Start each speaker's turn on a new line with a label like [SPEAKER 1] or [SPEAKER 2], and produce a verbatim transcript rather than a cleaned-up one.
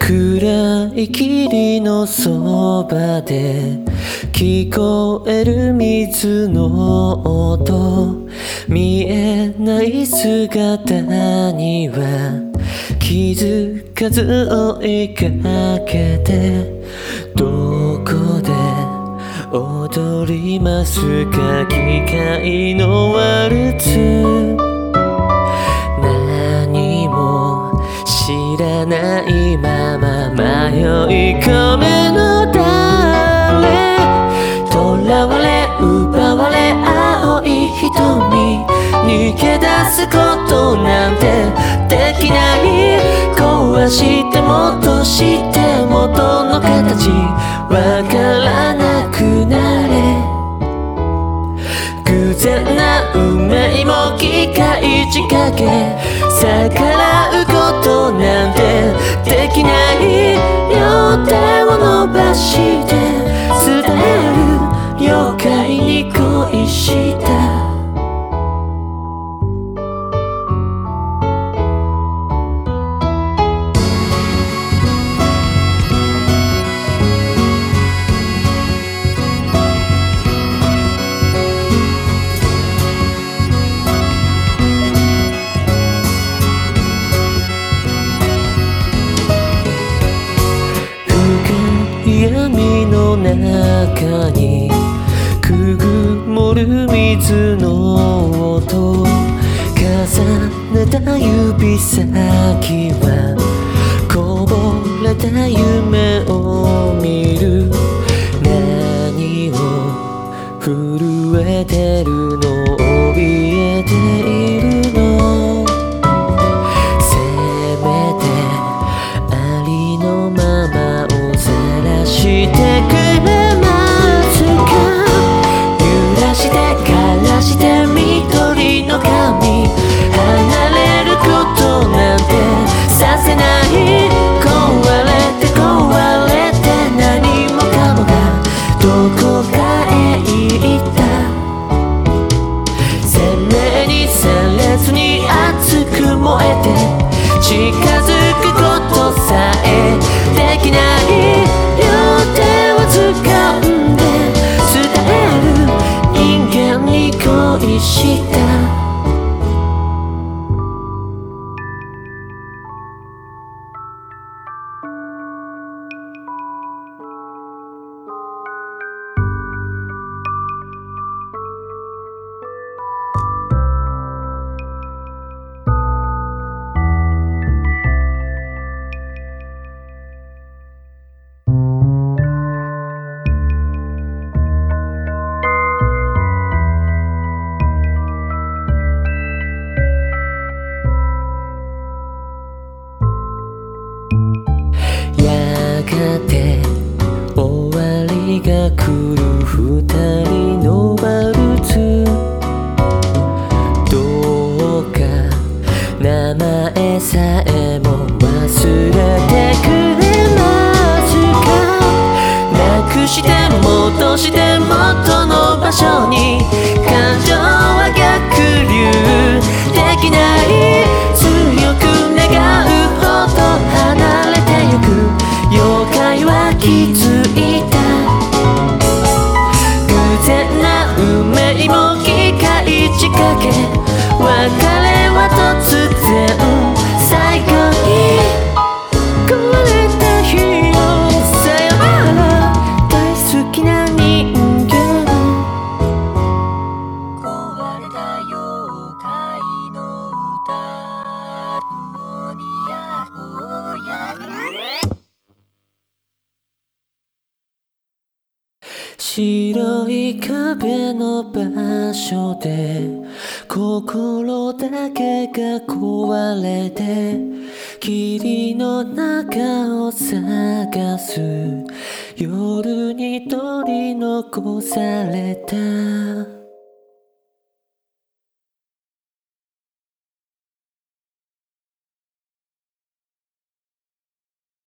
[SPEAKER 1] 暗い霧のそばで聞こえる水の音、見えない姿には気づかず追いかけて、どこで踊りますか機械のワルツ、何も知らないまま迷い込むのだれ、囚われ奪われ青い瞳、逃げ出すことなんてできない、壊して戻して元の形わからなくなれ、偶然な運命も機械仕掛け、逆らうことなんてできない、両手を伸ばして伝える了解に恋した。闇の中にくぐもる水の音、重ねた指先はこぼれた夢を見る、何を震えてるの怯えているの、せめてありのまましてくれますか、揺らして枯らして緑の髪、離れることなんてさせない、壊れて壊れて何もかもがどこかへ行った、鮮明に鮮烈に熱く燃えて近づくことさえできない、恋した。終わりが来る二人のワルツ、どうか名前さえも忘れてくれますか、なくして戻して元の場所に、感情は逆流できない、強く願うほど離れてゆく、妖怪は気づいた、偶然な運命も機械仕掛け、別れは突然最後に壊れた日よ、さよなら大好きな人間、壊れた妖怪の歌、オニヤオヤ白い壁の場所で心だけが壊れて、霧の中を探す夜に取り残された。